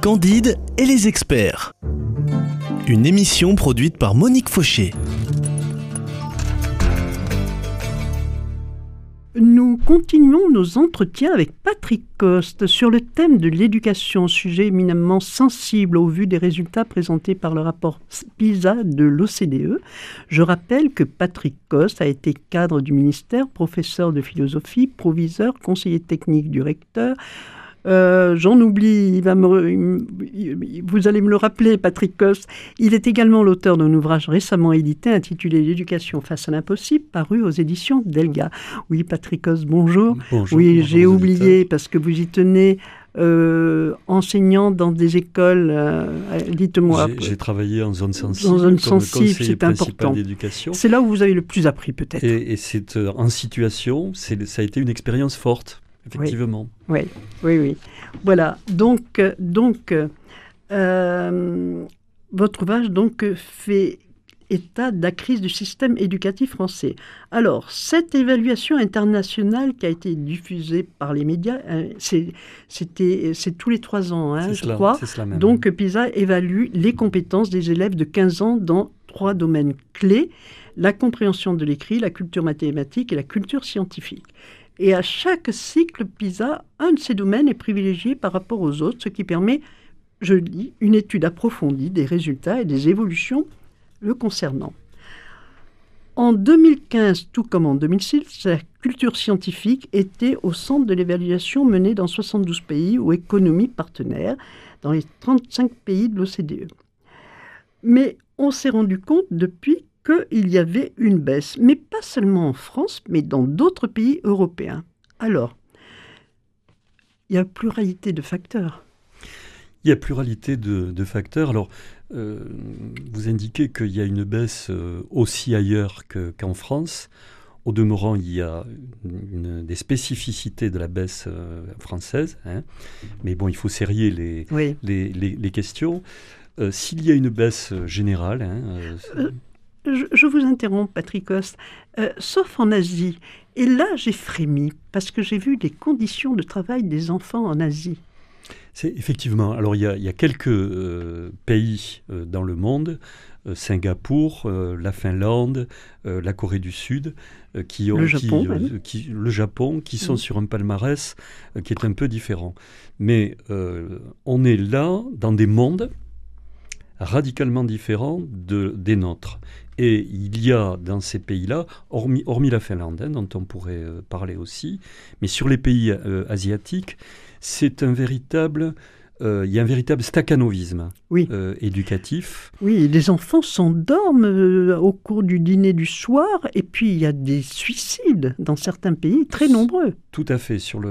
Candide et les experts. Une émission produite par Monique Fauché. Nous continuons nos entretiens avec Patrick Coste sur le thème de l'éducation, sujet éminemment sensible au vu des résultats présentés par le rapport PISA de l'OCDE. Je rappelle que Patrick Coste a été cadre du ministère, professeur de philosophie, proviseur, conseiller technique du recteur. J'en oublie, vous allez me le rappeler, Patrick Coste. Il est également l'auteur d'un ouvrage récemment édité intitulé « L'éducation face à l'impossible », paru aux éditions Delga. Oui, Patrick Coste, bonjour. Bonjour. Oui, bonjour j'ai oublié, parce que vous y tenez, enseignant dans des écoles, dites-moi. J'ai travaillé en zone sensible, dans zone comme sensible, conseiller c'est principal important. d'éducation. C'est là où vous avez le plus appris, peut-être. Et c'est en situation, ça a été une expérience forte. Effectivement. Oui. Voilà. Donc, votre ouvrage fait état de la crise du système éducatif français. Alors, cette évaluation internationale qui a été diffusée par les médias, c'est tous les 3 ans, je crois. C'est cela même. Donc, PISA évalue les compétences des élèves de 15 ans dans 3 domaines clés: la compréhension de l'écrit, la culture mathématique et la culture scientifique. Et à chaque cycle PISA, un de ces domaines est privilégié par rapport aux autres, ce qui permet, je le dis, une étude approfondie des résultats et des évolutions le concernant. En 2015, tout comme en 2006, la culture scientifique était au centre de l'évaluation menée dans 72 pays ou économies partenaires, dans les 35 pays de l'OCDE. Mais on s'est rendu compte depuis qu'il y avait une baisse, mais pas seulement en France, mais dans d'autres pays européens. Alors, il y a pluralité de facteurs. Il y a pluralité de facteurs. Alors, vous indiquez qu'il y a une baisse aussi ailleurs qu'en France. Au demeurant, il y a des spécificités de la baisse française. Mais bon, il faut serrer les questions. S'il y a une baisse générale... Je vous interromps, Patrick Coste, sauf en Asie. Et là, j'ai frémi, parce que j'ai vu les conditions de travail des enfants en Asie. Effectivement. Alors, il y a quelques pays dans le monde, Singapour, la Finlande, la Corée du Sud, le Japon, qui sont sur un palmarès qui est un peu différent. Mais on est là dans des mondes radicalement différents des nôtres. Et il y a dans ces pays-là, hormis la Finlande, dont on pourrait parler aussi, mais sur les pays asiatiques, c'est il y a un véritable stakhanovisme éducatif. Oui, les enfants s'endorment au cours du dîner du soir, et puis il y a des suicides dans certains pays très nombreux. Tout à fait. Sur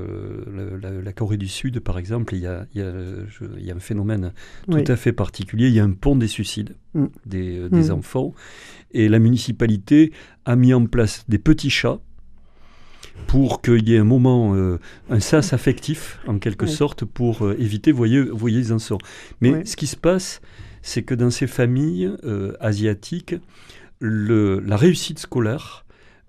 la Corée du Sud, par exemple, il y a un phénomène tout à fait particulier. Il y a un pont des suicides des enfants. Et la municipalité a mis en place des petits chats pour qu'il y ait un moment, un sas affectif, en quelque sorte, pour éviter, voyez les enfants. Mais ce qui se passe, c'est que dans ces familles asiatiques, la réussite scolaire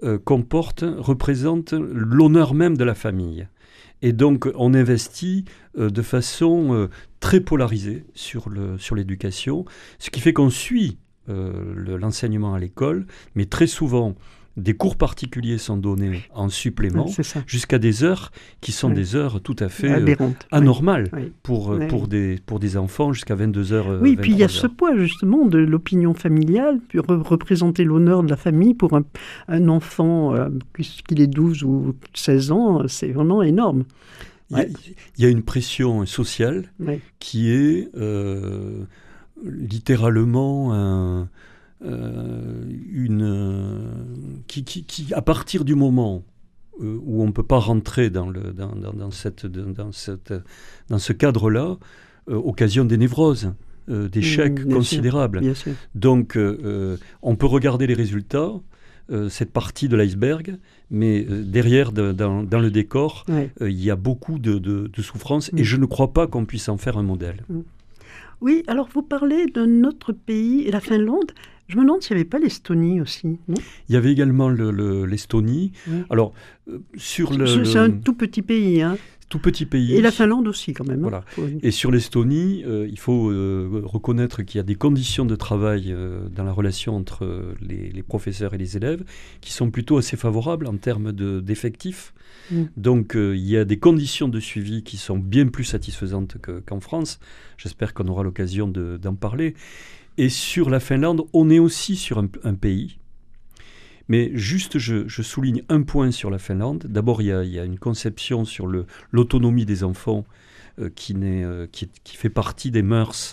représente l'honneur même de la famille. Et donc, on investit de façon très polarisée sur l'éducation, ce qui fait qu'on suit l'enseignement à l'école, mais très souvent, des cours particuliers sont donnés en supplément, jusqu'à des heures qui sont des heures tout à fait anormales pour des enfants, jusqu'à 22 heures. Oui, puis il y a ce poids justement de l'opinion familiale, puis représenter l'honneur de la famille pour un enfant, qu'il ait 12 ou 16 ans, c'est vraiment énorme. Il y a une pression sociale qui est littéralement qui à partir du moment où on ne peut pas rentrer dans ce cadre-là, occasionne des névroses, d'échecs considérables. Bien sûr. Donc, on peut regarder les résultats, cette partie de l'iceberg, mais derrière, dans le décor, il y a beaucoup de souffrances, et je ne crois pas qu'on puisse en faire un modèle. Oui, alors vous parlez d'un autre pays, la Finlande. Je me demande s'il n'y avait pas l'Estonie aussi, non ? Il y avait également l'Estonie. Oui. Alors, c'est un tout petit pays, hein ? Tout petit pays. Et la Finlande aussi, quand même. Voilà. Et sur l'Estonie, il faut reconnaître qu'il y a des conditions de travail dans la relation entre les professeurs et les élèves qui sont plutôt assez favorables en termes d'effectifs. Donc, il y a des conditions de suivi qui sont bien plus satisfaisantes qu'en France. J'espère qu'on aura l'occasion d'en parler. Et sur la Finlande, on est aussi sur un pays. Mais juste, je souligne un point sur la Finlande. D'abord, il y a une conception sur l'autonomie des enfants qui fait partie des mœurs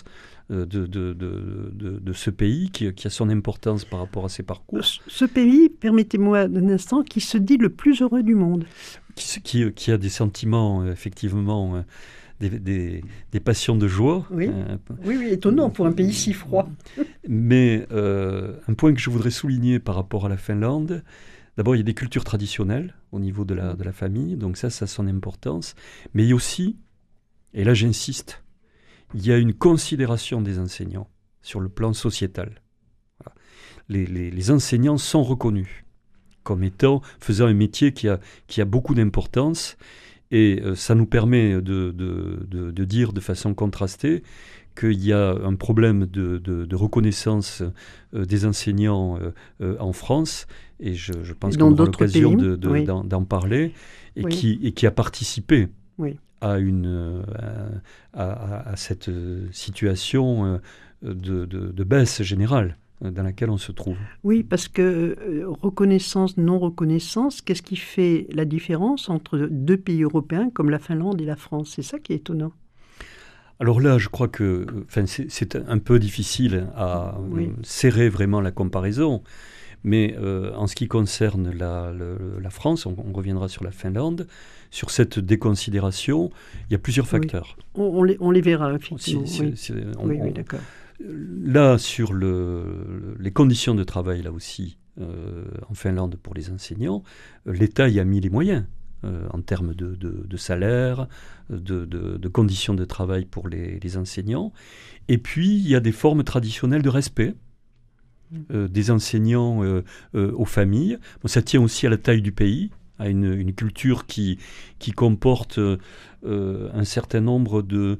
de ce pays, qui a son importance par rapport à ses parcours. Ce pays, permettez-moi un instant, qui se dit le plus heureux du monde. Qui a des sentiments, effectivement, des passions de joie. Oui, oui, étonnant pour un pays si froid. Mais un point que je voudrais souligner par rapport à la Finlande, d'abord, il y a des cultures traditionnelles au niveau de la famille, donc ça a son importance. Mais il y a aussi, et là j'insiste, il y a une considération des enseignants sur le plan sociétal. Voilà. Les enseignants sont reconnus comme faisant un métier qui a beaucoup d'importance. Et ça nous permet de dire de façon contrastée qu'il y a un problème de reconnaissance des enseignants en France, et je pense qu'on aura l'occasion d'en parler, et qui a participé à cette situation de baisse générale dans laquelle on se trouve. Oui, parce que reconnaissance, non-reconnaissance, qu'est-ce qui fait la différence entre deux pays européens comme la Finlande et la France? C'est ça qui est étonnant. Alors là, je crois que c'est un peu difficile à serrer vraiment la comparaison, mais en ce qui concerne la France, on reviendra sur la Finlande, sur cette déconsidération, il y a plusieurs facteurs. Oui. On les verra, effectivement. Oui, d'accord. Là, sur les conditions de travail, là aussi, en Finlande pour les enseignants, l'État y a mis les moyens en termes de salaire, de conditions de travail pour les enseignants. Et puis, il y a des formes traditionnelles de respect des enseignants aux familles. Bon, ça tient aussi à la taille du pays, à une culture qui comporte un certain nombre de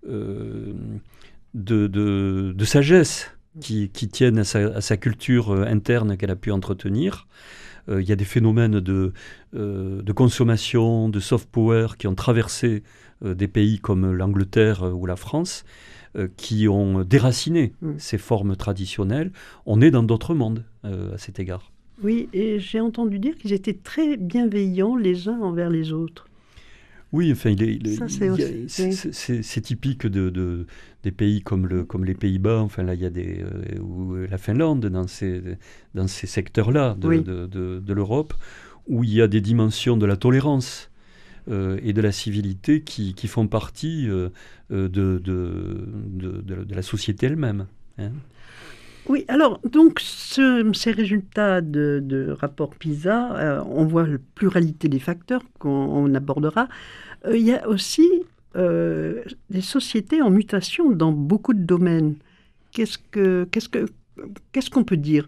sagesse qui tiennent à sa culture interne qu'elle a pu entretenir. Il y a des phénomènes de consommation, de soft power qui ont traversé des pays comme l'Angleterre ou la France, qui ont déraciné ces formes traditionnelles. On est dans d'autres mondes à cet égard. Oui, et j'ai entendu dire qu'ils étaient très bienveillants les uns envers les autres. Oui, enfin, c'est typique des pays comme les Pays-Bas. Enfin, là, il y a ou la Finlande dans ces secteurs-là de l'Europe, où il y a des dimensions de la tolérance et de la civilité qui font partie de la société elle-même. Hein. Oui, alors, donc, ces résultats de rapport PISA, on voit la pluralité des facteurs qu'on abordera. Il y a aussi des sociétés en mutation dans beaucoup de domaines. Qu'est-ce qu'on peut dire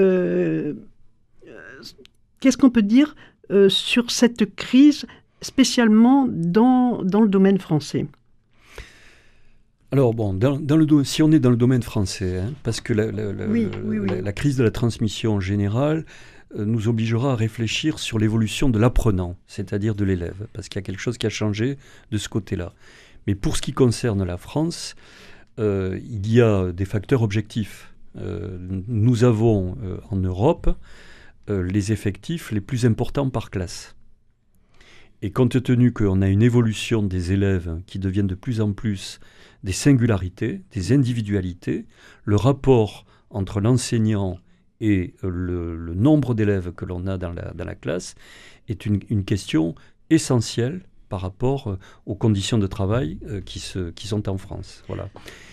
Qu'est-ce qu'on peut dire sur cette crise, spécialement dans le domaine français ? Alors bon, si on est dans le domaine français, parce que la crise de la transmission générale nous obligera à réfléchir sur l'évolution de l'apprenant, c'est-à-dire de l'élève, parce qu'il y a quelque chose qui a changé de ce côté-là. Mais pour ce qui concerne la France, il y a des facteurs objectifs. Nous avons en Europe les effectifs les plus importants par classe. Et compte tenu qu'on a une évolution des élèves qui deviennent de plus en plus des singularités, des individualités, le rapport entre l'enseignant et le nombre d'élèves que l'on a dans la classe est une question essentielle par rapport aux conditions de travail qui sont en France. Voilà.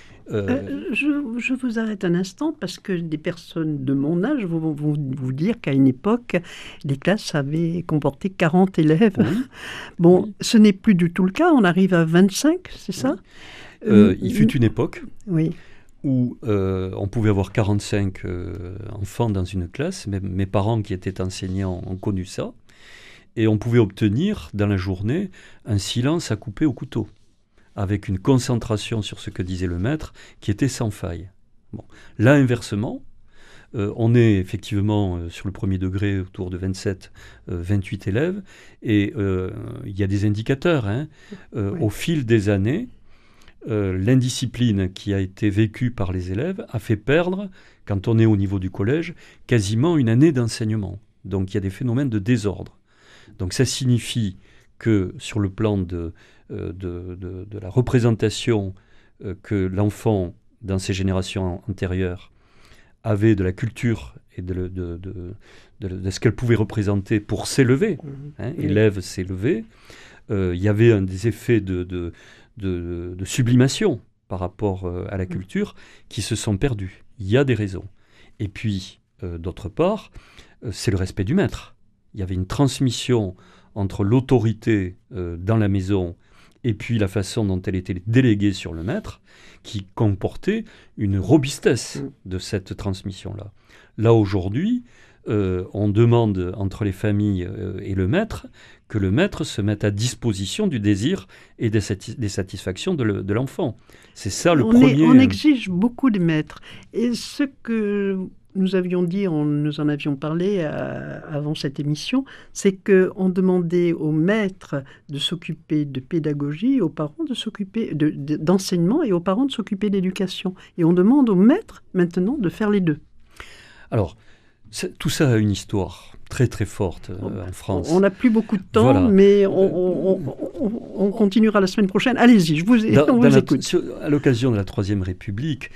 Je vous arrête un instant parce que des personnes de mon âge vont vous dire qu'à une époque, les classes avaient comporté 40 élèves. Oui. Bon, oui. Ce n'est plus du tout le cas, on arrive à 25, c'est ça ? Il fut une époque où on pouvait avoir 45 enfants dans une classe. Mes parents qui étaient enseignants ont connu ça. Et on pouvait obtenir, dans la journée, un silence à couper au couteau, avec une concentration sur ce que disait le maître qui était sans faille. Bon. Là, inversement, on est effectivement sur le premier degré autour de 27-28 élèves, et il y a des indicateurs. Oui. Au fil des années, l'indiscipline qui a été vécue par les élèves a fait perdre, quand on est au niveau du collège, quasiment une année d'enseignement. Donc il y a des phénomènes de désordre. Donc ça signifie que sur le plan de la représentation que l'enfant, dans ses générations antérieures, avait de la culture et de ce qu'elle pouvait représenter pour s'élever, élève s'élever, il y avait des effets de sublimation par rapport à la culture qui se sont perdus. Il y a des raisons. Et puis, d'autre part, c'est le respect du maître. Il y avait une transmission entre l'autorité dans la maison et puis la façon dont elle était déléguée sur le maître, qui comportait une robustesse de cette transmission-là. Là, aujourd'hui, on demande entre les familles et le maître que le maître se mette à disposition du désir et des satisfactions de l'enfant. C'est ça le premier... On exige beaucoup des maîtres. Et ce que nous avions dit, nous en avions parlé avant cette émission, c'est qu'on demandait aux maîtres de s'occuper de pédagogie, aux parents de s'occuper d'enseignement et aux parents de s'occuper d'éducation. Et on demande aux maîtres maintenant de faire les deux. Alors, tout ça a une histoire très très forte en France. On n'a plus beaucoup de temps, voilà. Mais on continuera la semaine prochaine. Allez-y, on vous écoute. À l'occasion de la Troisième République,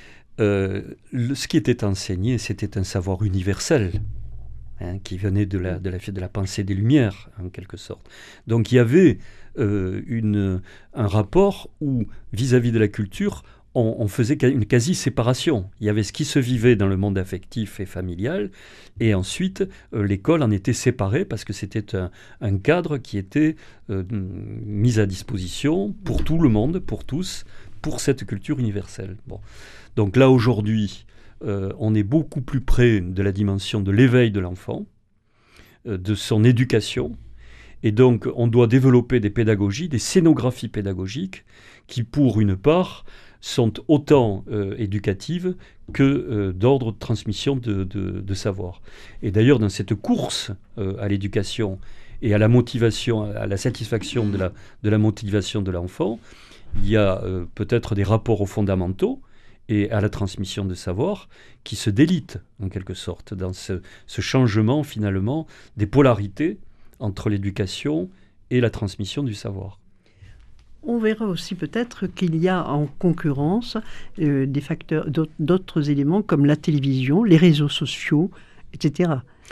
ce qui était enseigné, c'était un savoir universel, qui venait de la pensée des Lumières, en quelque sorte. Donc il y avait un rapport où, vis-à-vis de la culture, on faisait une quasi-séparation. Il y avait ce qui se vivait dans le monde affectif et familial, et ensuite, l'école en était séparée parce que c'était un cadre qui était mis à disposition pour tout le monde, pour tous, pour cette culture universelle. Bon. Donc là, aujourd'hui, on est beaucoup plus près de la dimension de l'éveil de l'enfant, de son éducation, et donc on doit développer des pédagogies, des scénographies pédagogiques qui, pour une part, sont autant éducatives que d'ordre de transmission de savoir. Et d'ailleurs, dans cette course à l'éducation et à la motivation, à la satisfaction de la motivation de l'enfant, il y a peut-être des rapports aux fondamentaux et à la transmission de savoir qui se délitent, en quelque sorte, dans ce changement, finalement, des polarités entre l'éducation et la transmission du savoir. On verra aussi peut-être qu'il y a en concurrence des facteurs, d'autres éléments comme la télévision, les réseaux sociaux, etc.,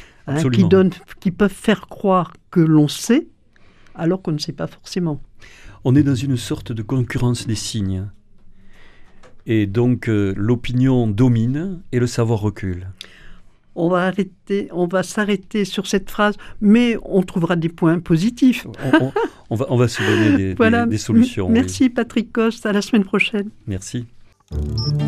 qui peuvent faire croire que l'on sait alors qu'on ne sait pas forcément. On est dans une sorte de concurrence des signes. Et donc l'opinion domine et le savoir recule. On va s'arrêter sur cette phrase, mais on trouvera des points positifs. On va se donner des solutions. Merci Patrick Coste, à la semaine prochaine. Merci.